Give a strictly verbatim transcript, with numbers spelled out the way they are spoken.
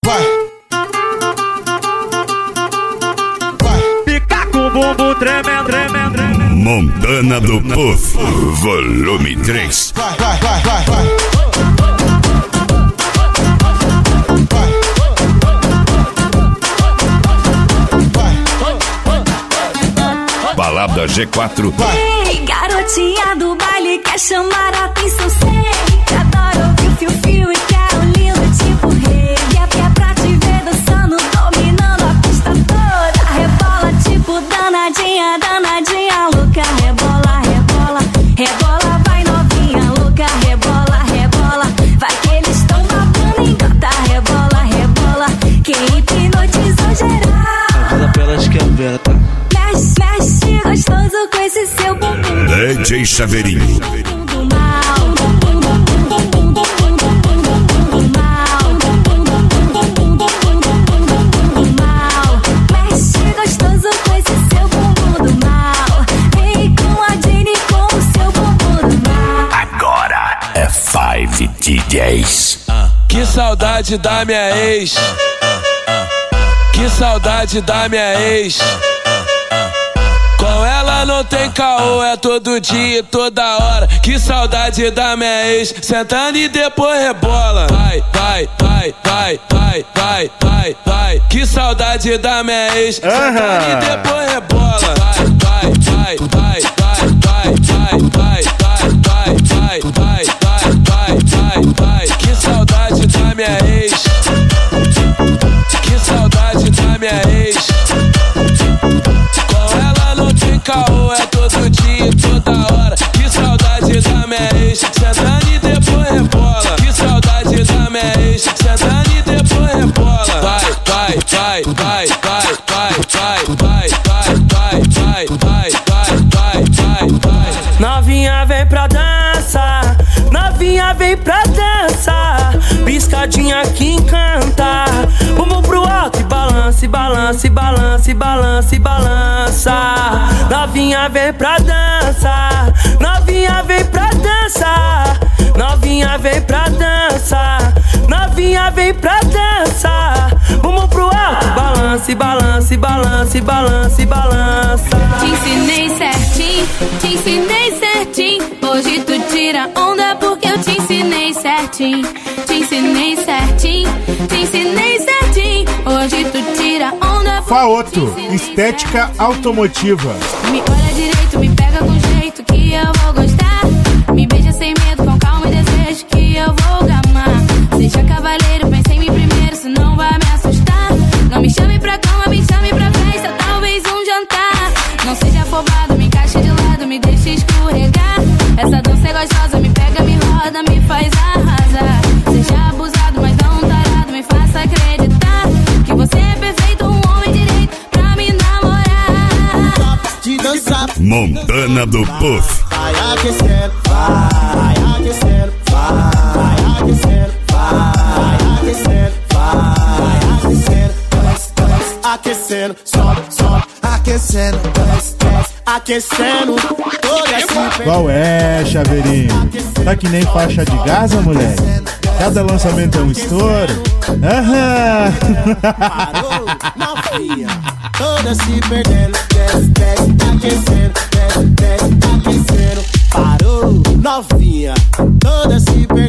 Vai. Vai. Fica com o bumbum tremendo, tremendo, tremendo. Montana do Puff, volume três. Vai, vai, vai, vai, vai. Balada G quatro. Ei, garotinha do baile, quer chamar a atenção, sei. Adoro ouvir o fio-fio e quero lindo tipo rei. E é pra te ver dançando, dominando a pista toda. Rebola tipo danadinha, danadinha, louca. Rebola, rebola, rebola, vai novinha, louca. Rebola, rebola, vai que eles estão babando, engata. Rebola, rebola, que hipnotizou geral. Rebola pra elas que é vera, tá? Mexe, mexe, gostoso com esse seu bumbum. D J Chaveirinho. Mexe gostoso com esse seu bumbum do mal. Vem com a Jenny com o seu bumbum do mal. Agora é Five D Js. Que saudade da minha ex. Que saudade da minha ex. Com ela não tem caô, é todo dia e toda hora. Que saudade da minha ex, sentando e depois rebola. Vai, vai, vai, vai, vai, vai, vai, vai. Que saudade da minha ex, sentando e depois rebola. Vai, vai, vai, vai, vai, vai, vai, vai, vai, vai, vai, vai, vai, vai, vai. Que saudade da minha ex. Que saudade da minha ex. Caô, é todo dia e toda hora. Que saudade da minha ex, sentando e depois rebola. Que saudade da minha ex, sentando e depois rebola. Vai, vai, vai, vai, vai, vai, vai, vai, vai, vai, vai, vai, vai, vai, vai, vai. Novinha vem pra dança, novinha vem pra dança. Piscadinha que encanta. Vamos pro alto e balança, balança, balança, balança, balança. Novinha vem pra dança, novinha vem pra dança, novinha vem pra dança, novinha vem pra dança. Vamos pro alto, balance, balance, balance, balance, balança. Te ensinei certinho, te ensinei certinho. Hoje tu tira onda porque eu te ensinei certinho. Te ensinei certinho, te ensinei certinho. Hoje tu tira onda. Faoto, estética automotiva. Me olha direito, me pega com jeito que eu vou gostar. Me beija sem medo, com calma e desejo que eu vou gamar. Seja cavaleiro, pense em mim primeiro, senão vai me assustar. Não me chame pra cama, me chame pra festa, talvez um jantar. Não seja afobado, me encaixe de lado, me deixe escorregar. Essa dança é gostosa, me pega, me roda, me faz arrasar. Seja abusado, mas não tarado, me faça acreditar que você é perfeito, um homem direito pra me namorar. De dançar. Montana do Puff. Vai aquecendo, vai aquecendo, vai aquecendo, vai aquecendo, vai aquecendo, desce, desce, aquecendo, sobe, sobe, aquecendo, desce, desce, aquecendo, toda essa. Qual é, Chaveirinho? Tá que nem faixa de Gaza, moleque? Cada lançamento é um estouro. Aham. Parou, novinha, toda se perdendo, desce, desce, aquecendo, desce, desce, aquecendo. Parou, novinha, toda se perdendo.